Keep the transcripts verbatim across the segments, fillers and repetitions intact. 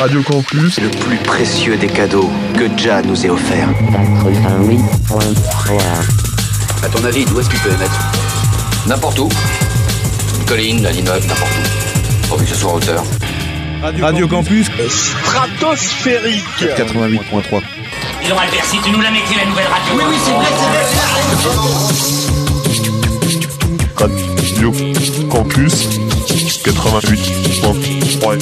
Radio Campus, le plus précieux des cadeaux que Jah nous ait offert. À ton avis, d'où est-ce qu'il peut émettre? N'importe où. Une colline, un immeuble, n'importe où. Pourvu que ce soit en hauteur. Radio, Radio Campus, Campus stratosphérique quatre-vingt-huit virgule trois. Dis donc Albert, si tu nous la mettais la nouvelle radio. Oui, oui, c'est vrai, c'est vrai. Radio Campus quatre-vingt-huit virgule trois.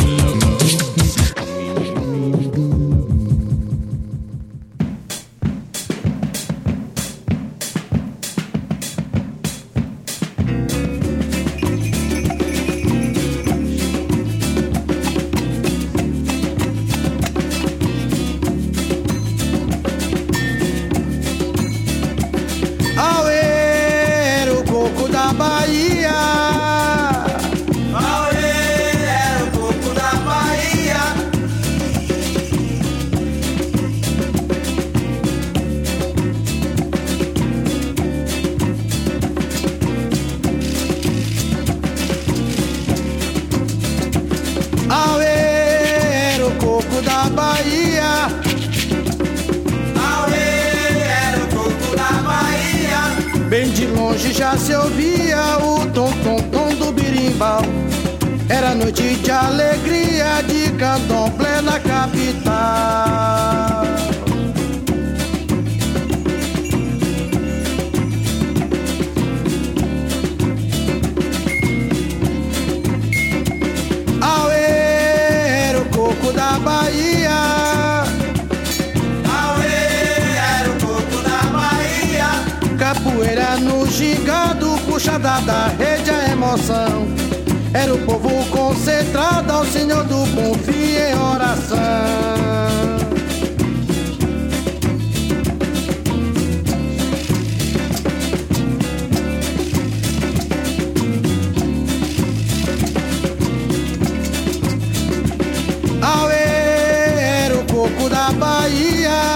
Já se ouvia o tom-tom-tom do birimbau. Era noite de alegria, de candomblé na capital. Auê, era o coco da Bahia. Capoeira no gingado, puxada da rede a emoção. Era o povo concentrado ao Senhor do Bom Fim em oração. Auê, era o coco da Bahia.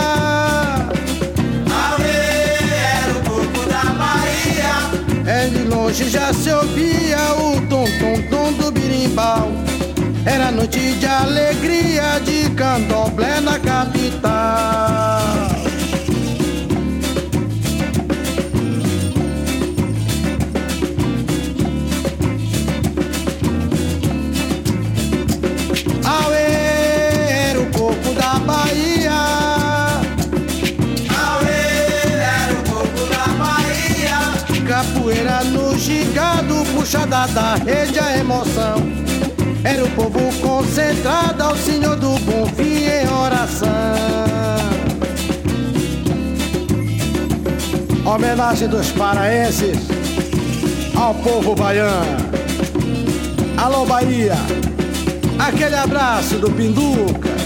De longe já se ouvia o tom-tom-tom do birimbau. Era noite de alegria, de candomblé na capital. Auê, era o coco da Bahia. Capoeira no gingado, puxada da rede a emoção. Era o povo concentrado ao Senhor do Bom Fim em oração. Homenagem dos paraenses ao povo baiano. Alô Bahia, aquele abraço do Pinduca.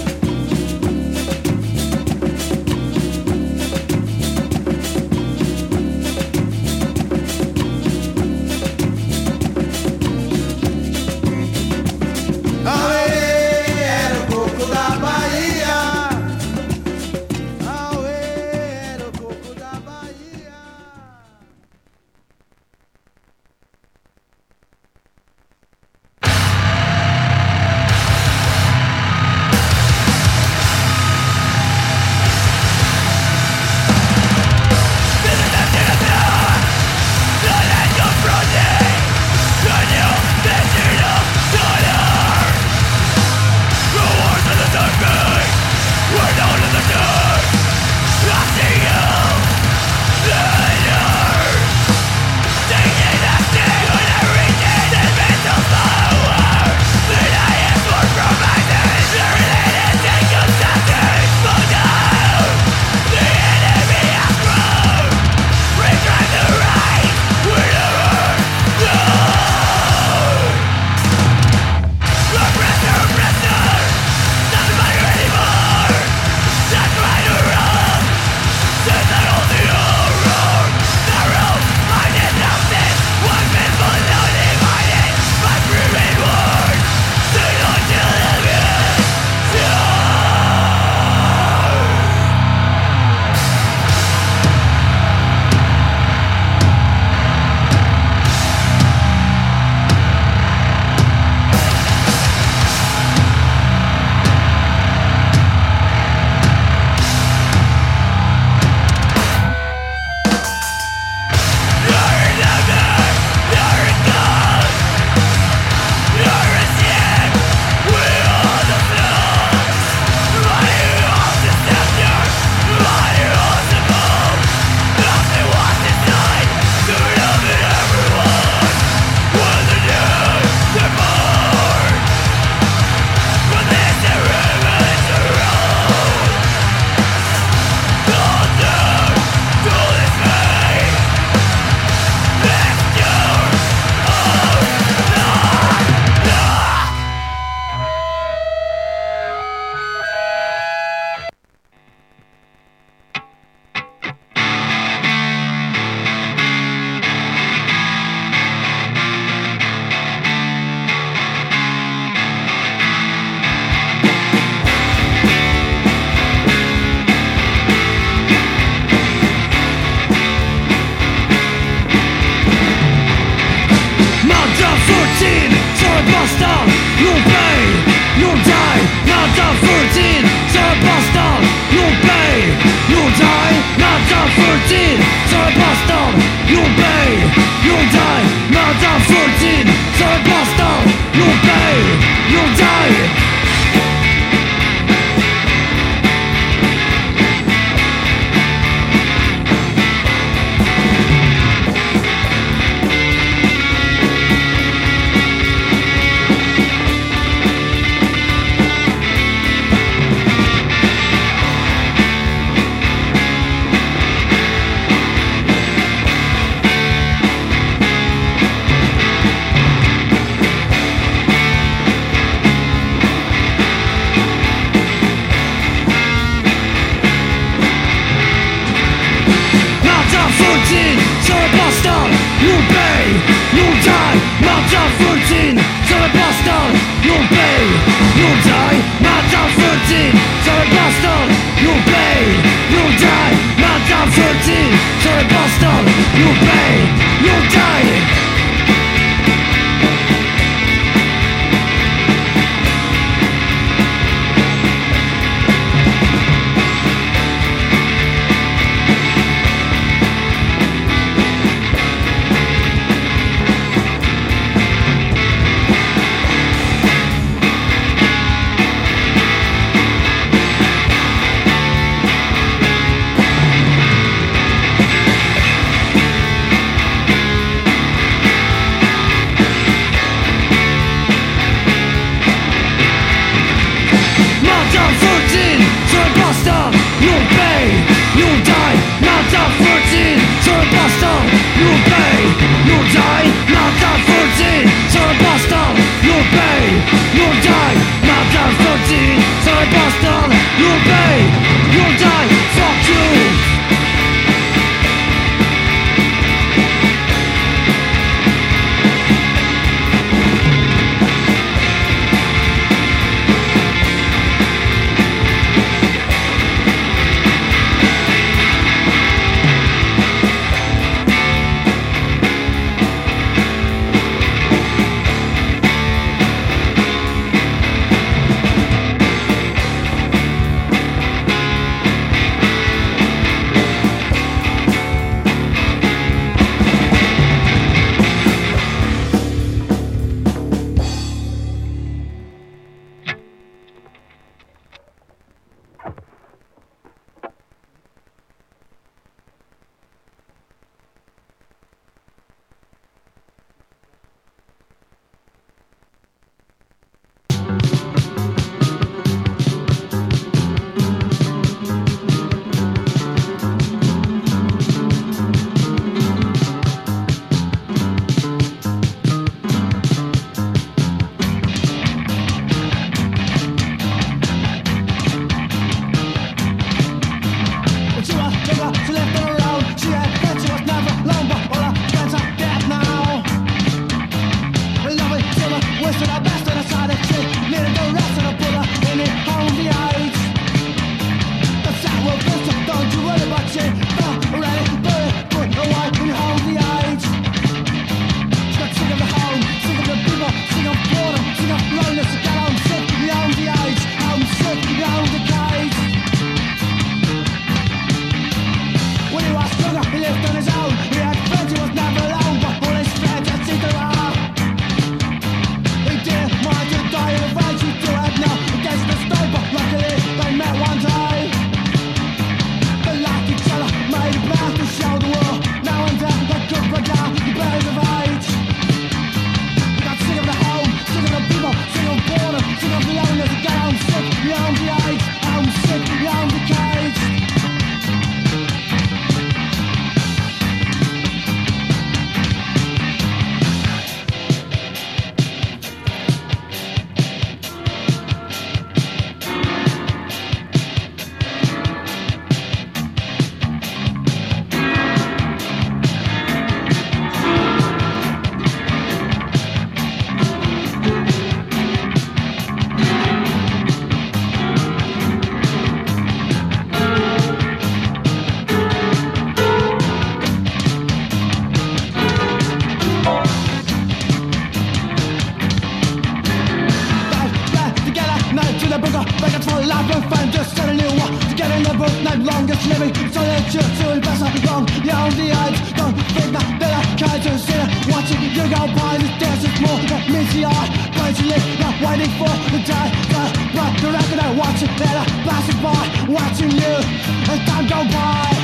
Pressure to pass up wrong, you're on the edge. Don't think that they're not kind to sit watching you go by the dance is more that means the art. Going to live, not waiting for the day. But, but the record I watch it better, passing by, watching you as time go by.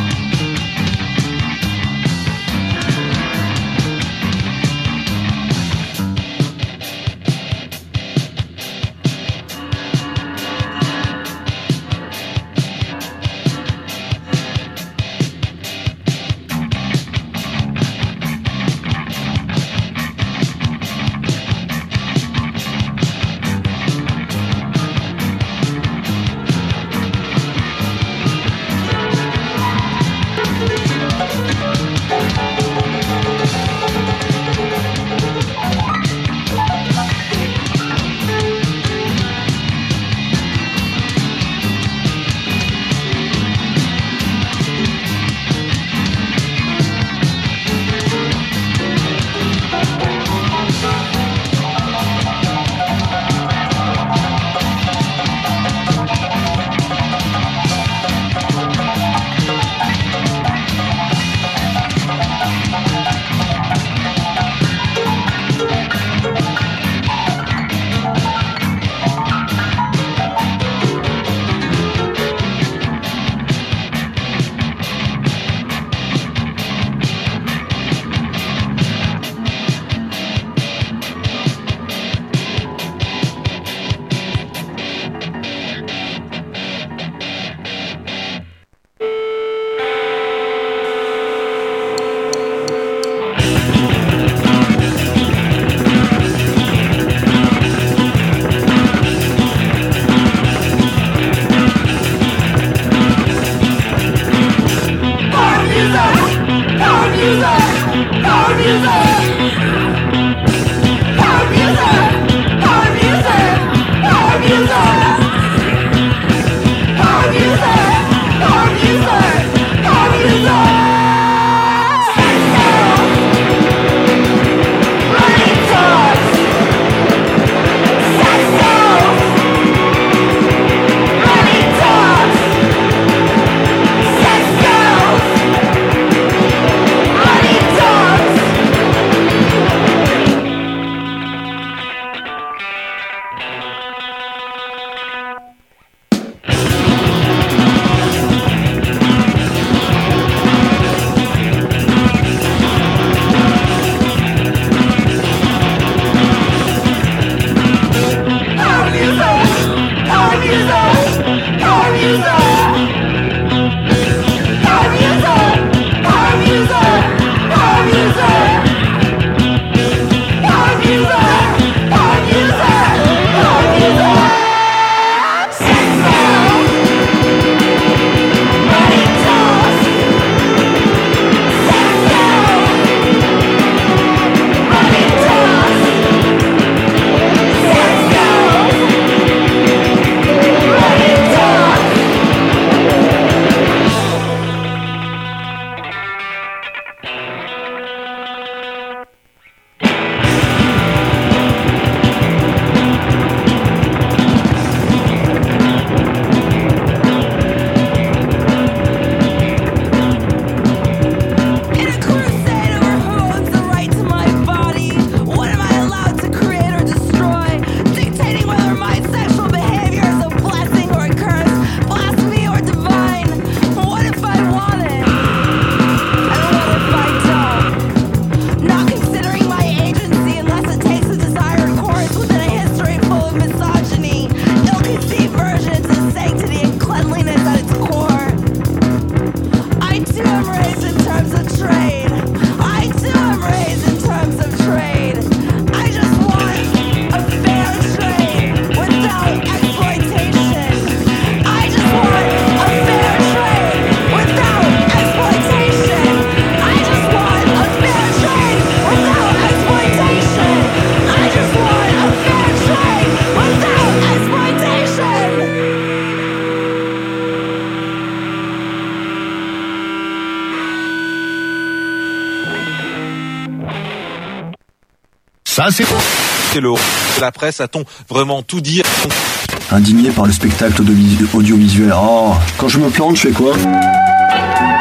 Ça, c'est... C'est le... La presse a-t-on vraiment tout dit? Indigné par le spectacle audiovisuel. Oh, quand je me plante, je fais quoi?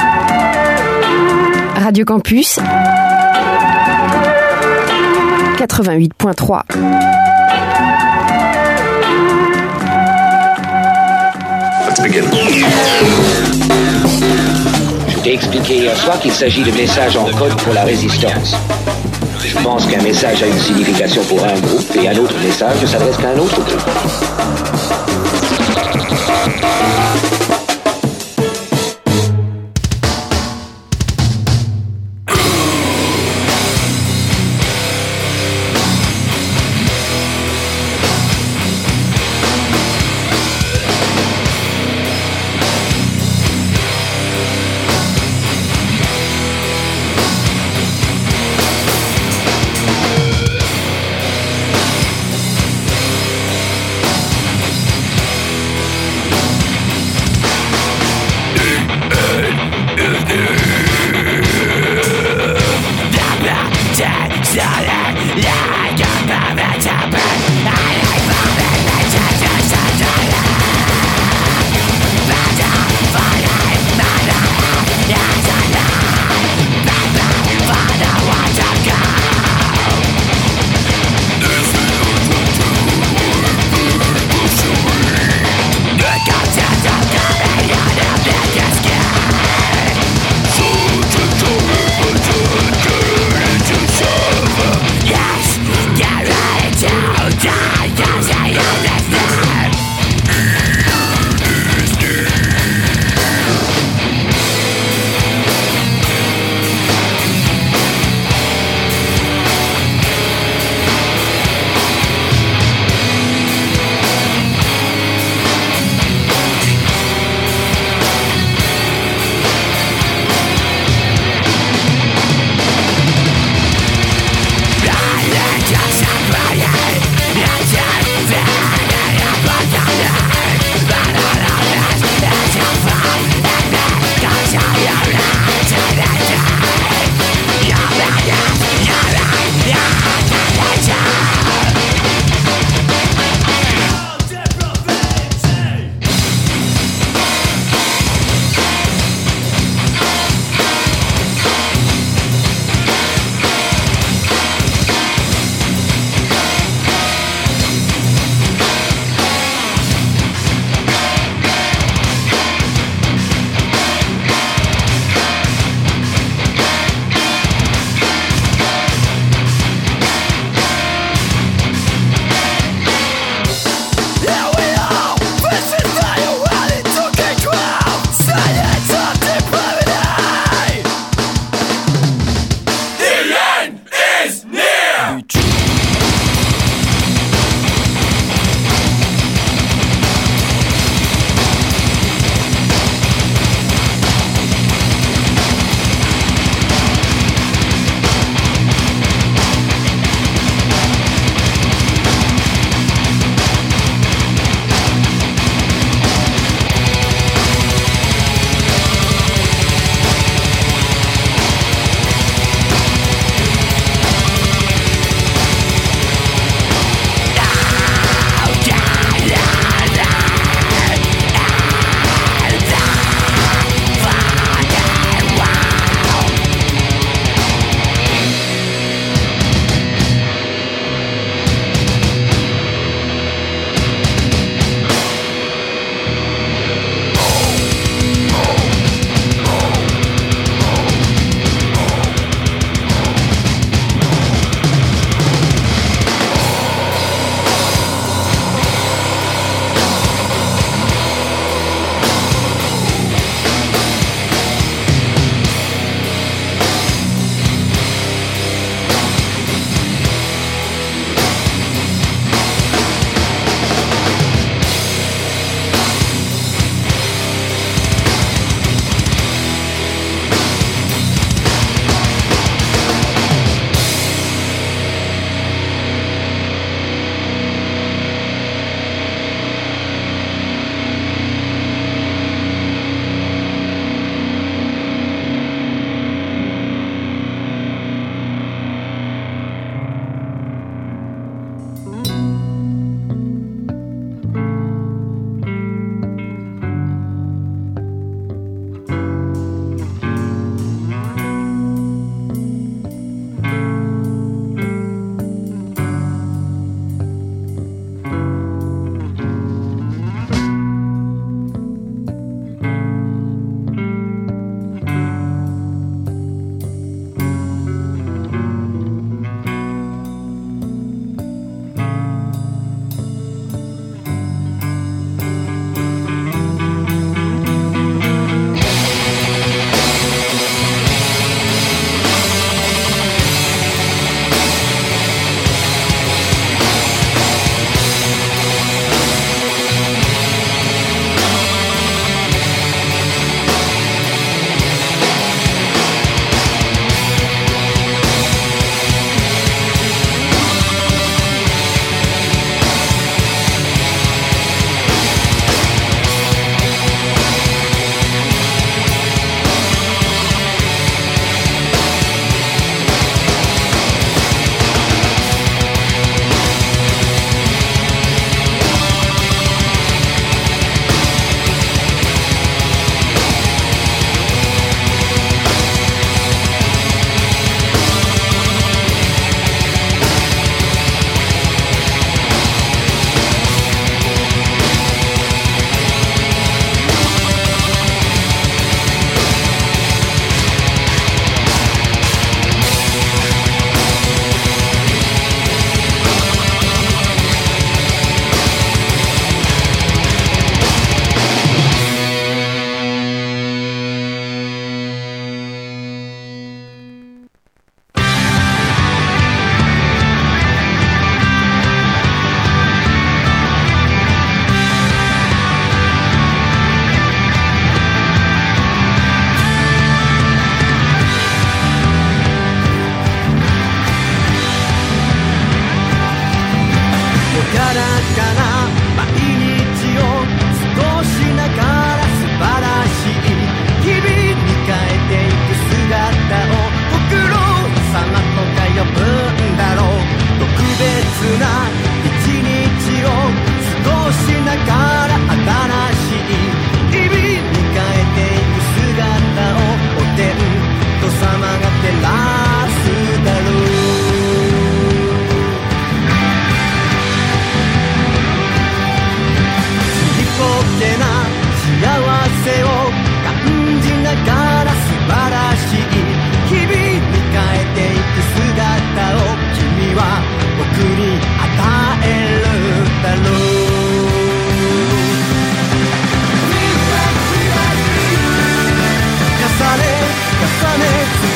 Radio Campus quatre-vingt-huit point trois. Let's begin. Je t'ai expliqué hier soir qu'il s'agit de messages en code pour la résistance. Je pense qu'un message a une signification pour un groupe et un autre message ne s'adresse qu'à un autre groupe.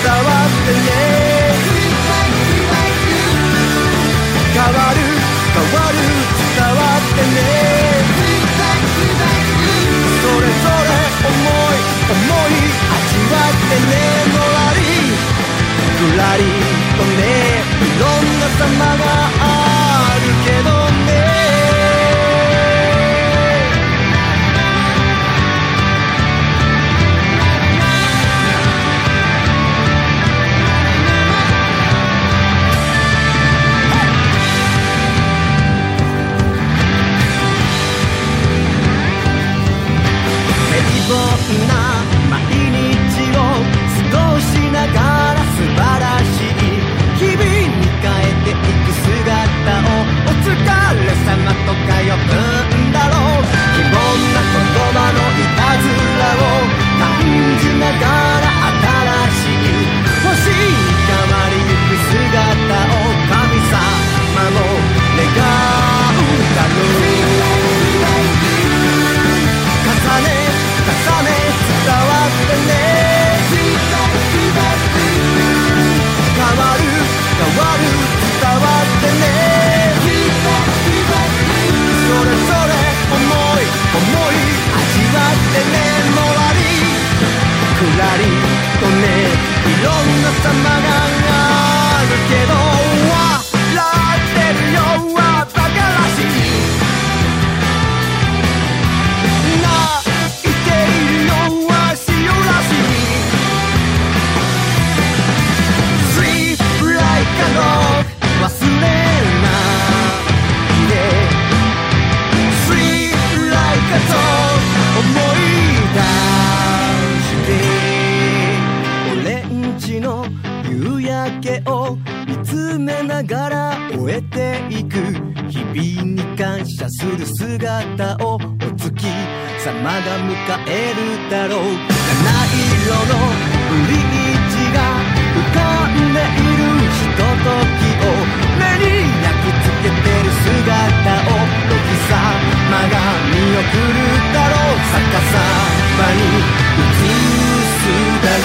ってね変わる変わる伝わってねそれぞれ思い思い味わってねのらりふらりとねいろんな様があるけどね平凡な毎日を過ごしながら素晴らしい日々に変えていく姿をお疲れ様とか呼ぶんだろう疑問な言葉のいたずらを感じながら新しい星に変わりゆく姿を神様も願うだろう重ね重ね伝わってね変わる変わる伝わってねそれぞれ思い思い味わってねもらりくらりとねいろんな様があるけど笑ってるよはバカらしい忘れないで Sweet like a song 思い出してオレンジの夕焼けを見つめながら終えていく日々に感謝する姿をお月様が迎えるだろう七色のブリッジが浮かんでいるひとときを目に焼き付けてる姿をお日様が見送るだろう逆さまに映すだろ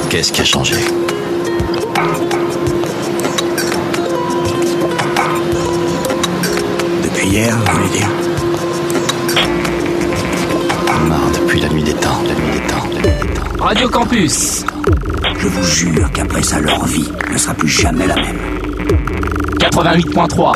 Qu'est-ce qui a changé? Depuis hier, vous voulez dire? Marre depuis la nuit des temps, la nuit des temps, la nuit des temps. Radio Campus. Je vous jure qu'après ça, leur vie ne sera plus jamais la même. quatre-vingt-huit point trois.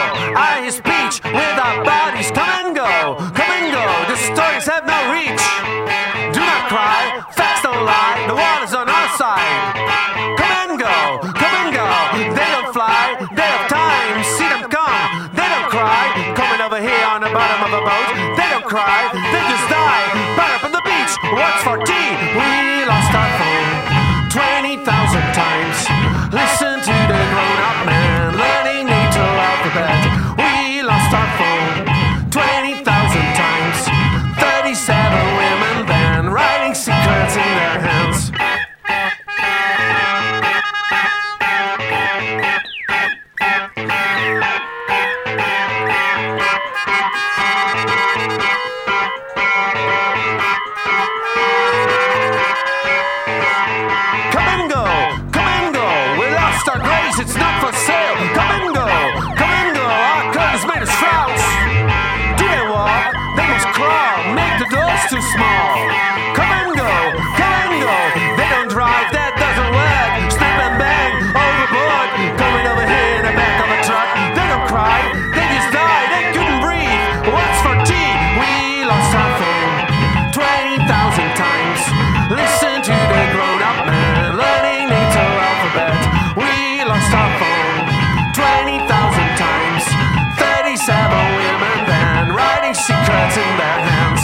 I hear speech with our bodies. Come and go, come and go. The stories have no reach. Do not cry, facts don't lie. The water's on our side. Come and go, come and go. They don't fly, they have time. See them come, they don't cry. Coming over here on the bottom of a boat. They don't cry, they just die. Right up on the beach, what's for tea? We lost our phone twenty thousand times. Listen to the grown-up man learning nature alphabet. We lost our phone twenty thousand times. thirty-seven women then writing secrets in their hands. It's not for sale. Come and go, come and go. Our curtains made of shrouds. Do they walk? They must crawl. Make the doors too small. Come and go, come and go. They don't drive, that doesn't work. Snap and bang, overboard. Coming over here in the back of a truck. They don't cry, they just die. They couldn't breathe. What's for tea? We lost our phone twenty thousand times. Listen to the grown-up man learning nature alphabet. We lost our phone twenty thousand times. thirty-seven women then writing secrets in their hands.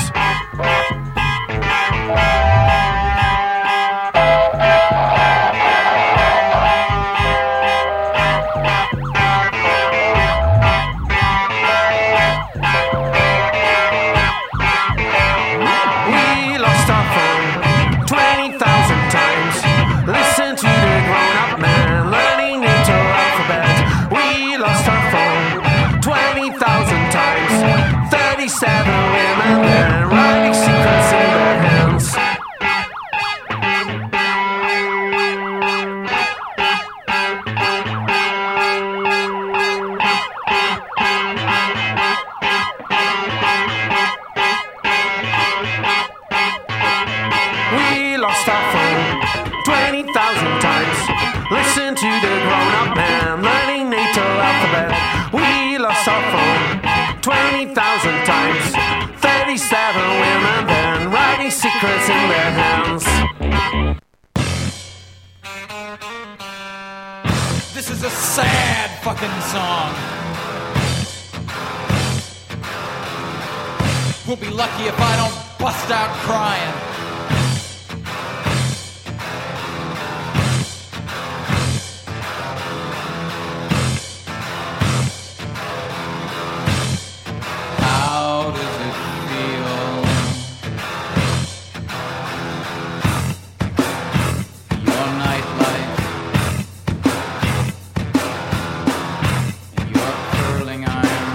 We lost our phone twenty thousand times. Listen to the grown-up man learning nature alphabet. We lost our phone twenty thousand times. thirty-seven women then writing secrets in their hands. We lost our phone twenty thousand times. Listen to the grown-up man learning nature alphabet. We lost our phone twenty thousand times. thirty-seven women then writing secrets in their hands. This is a sad fucking song. We'll be lucky if I don't bust out crying. How does it feel? Your nightlife and your curling iron.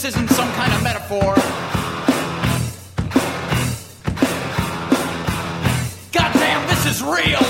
isn't some kind of metaphor. Goddamn, this is real!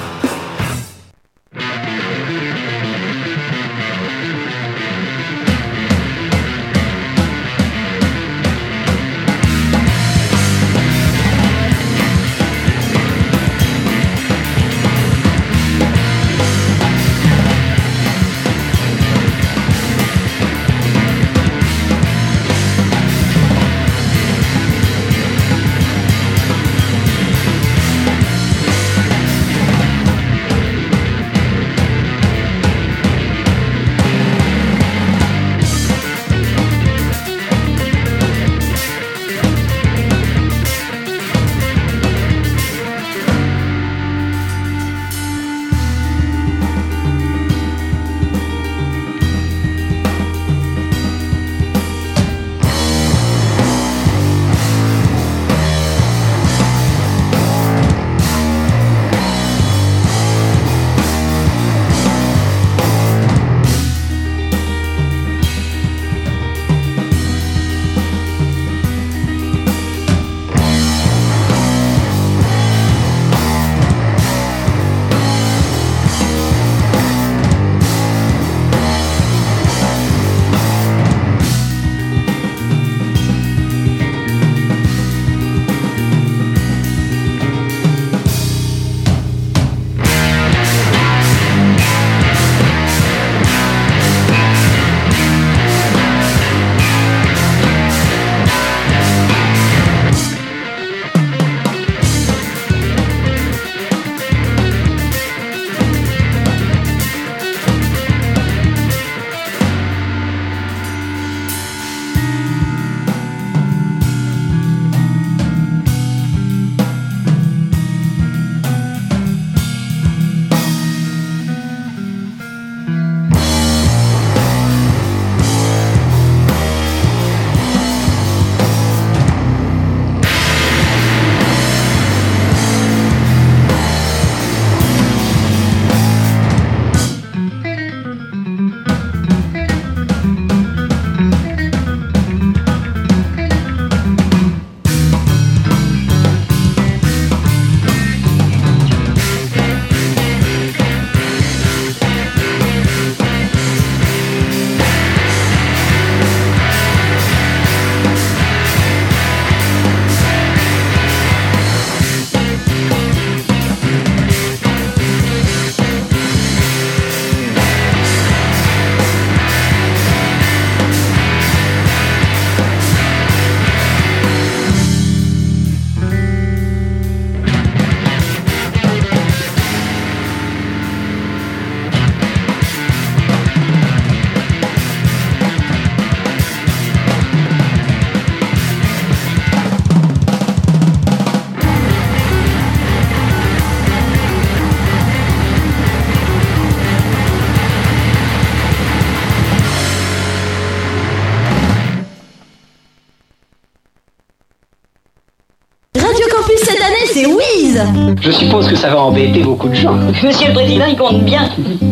c'est Wiz. Je suppose que ça va embêter beaucoup de gens. Monsieur le Président, il compte bien.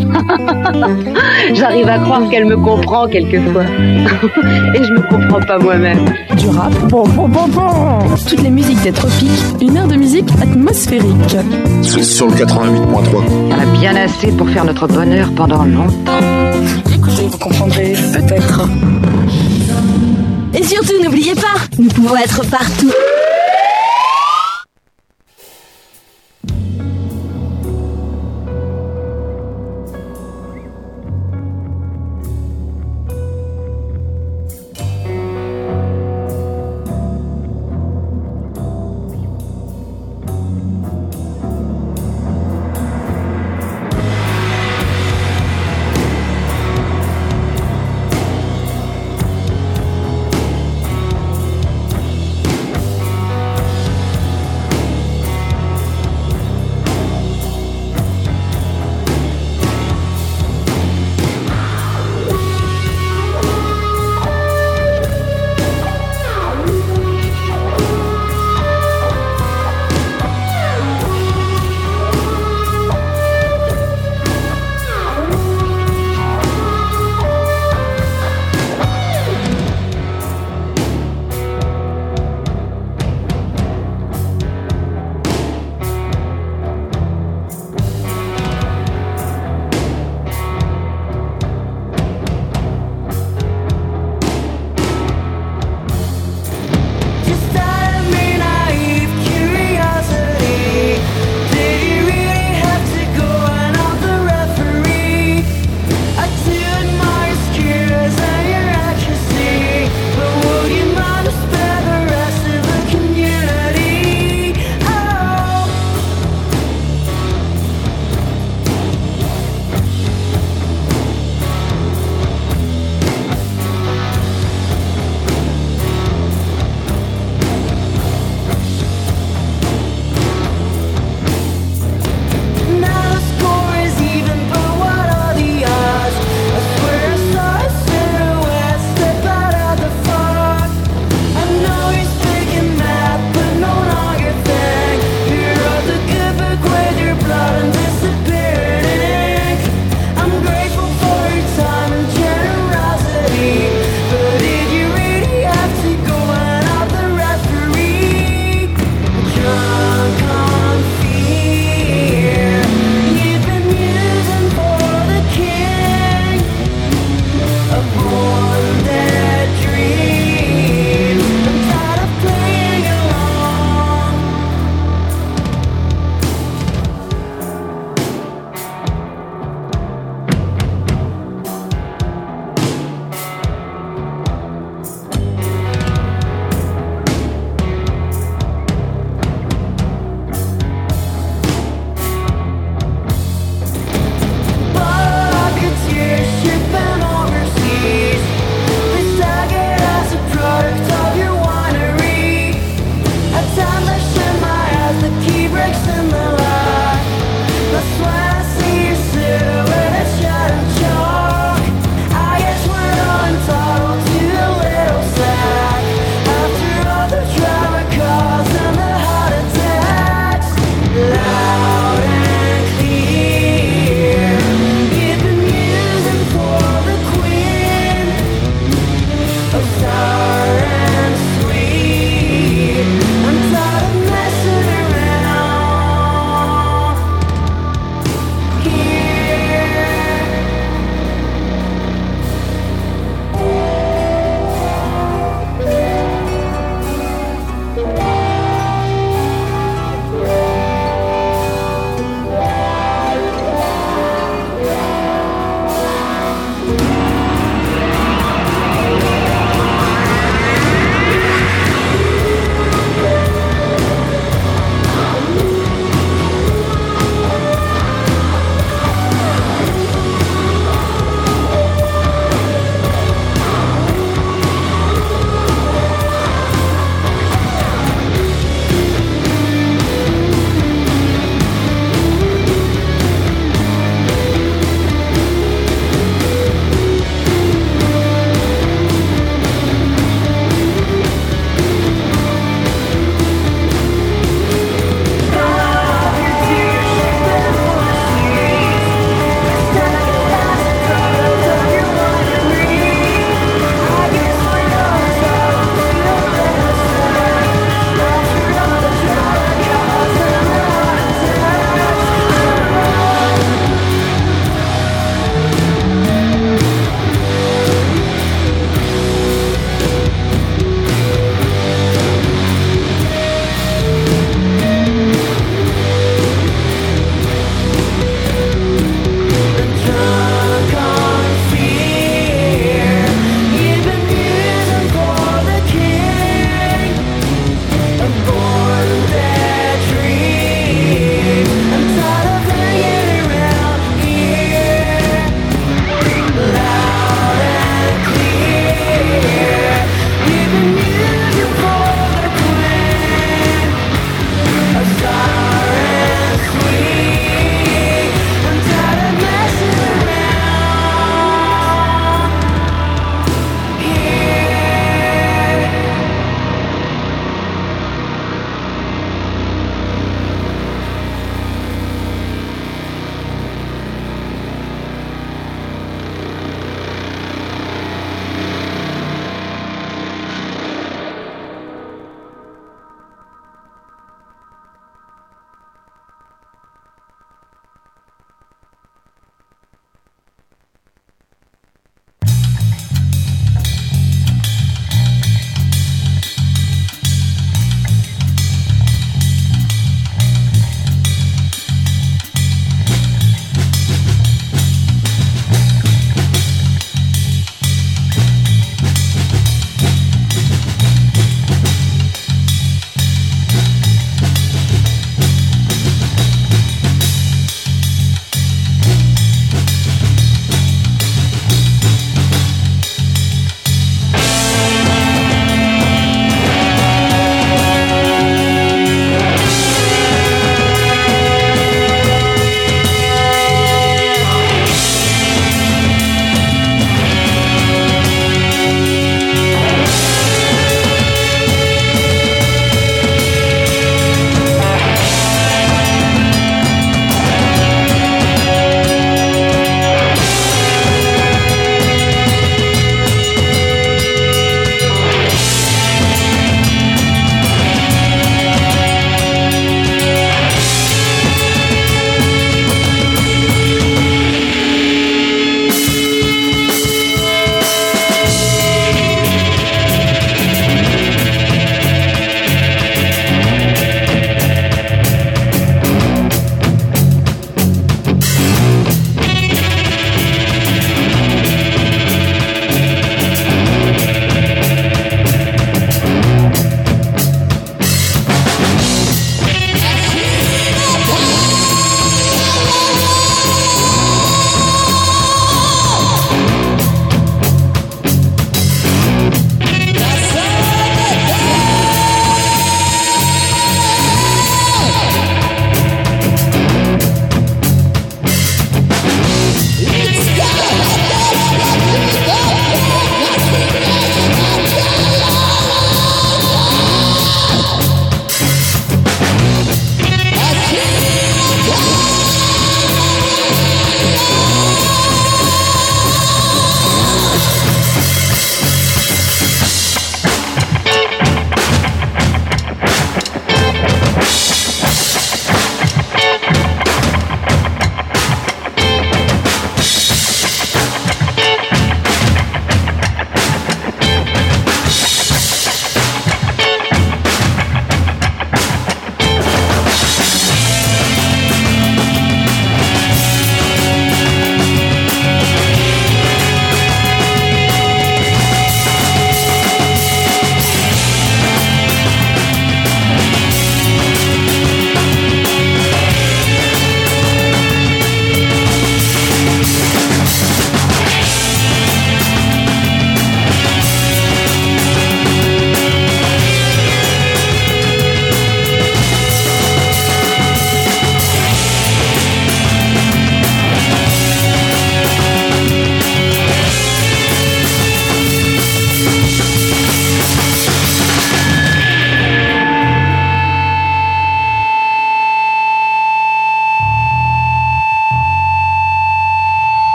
J'arrive à croire qu'elle me comprend quelquefois. Et je me comprends pas moi-même. Du rap, bon, bon, bon, bon. Toutes les musiques des tropiques, une heure de musique atmosphérique. Sur le quatre-vingt-huit point trois. On a bien assez pour faire notre bonheur pendant longtemps. Écoutez, vous comprendrez peut-être. Et surtout, n'oubliez pas, nous pouvons être partout.